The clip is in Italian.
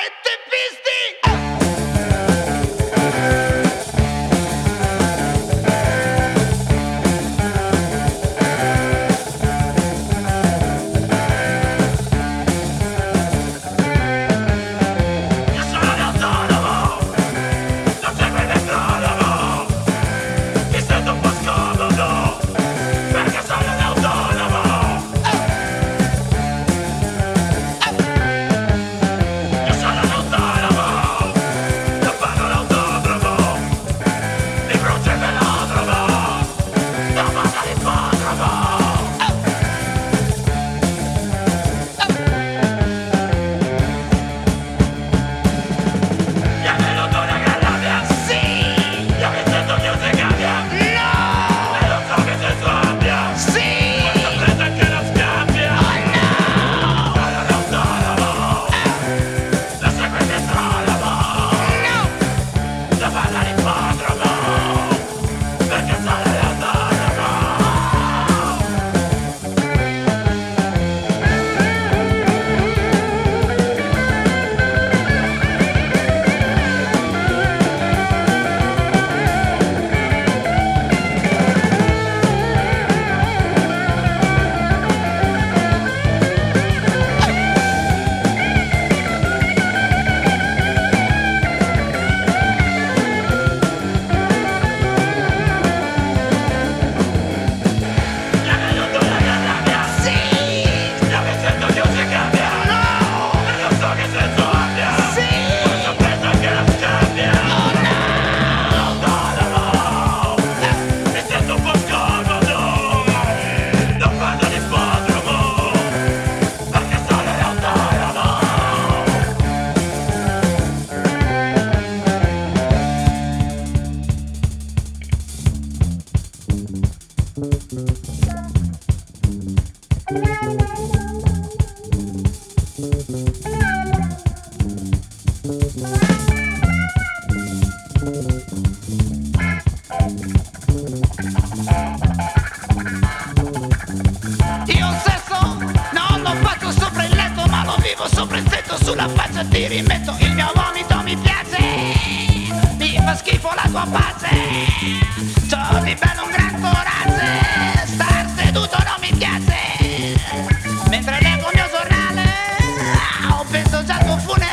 Sopra il tetto, sulla faccia ti rimetto. Il mio vomito mi piace, mi fa schifo la tua pace. C'ho di bello un gran coraggio, star seduto non mi piace. Mentre leggo il mio giornale, penso già al tuo funerale.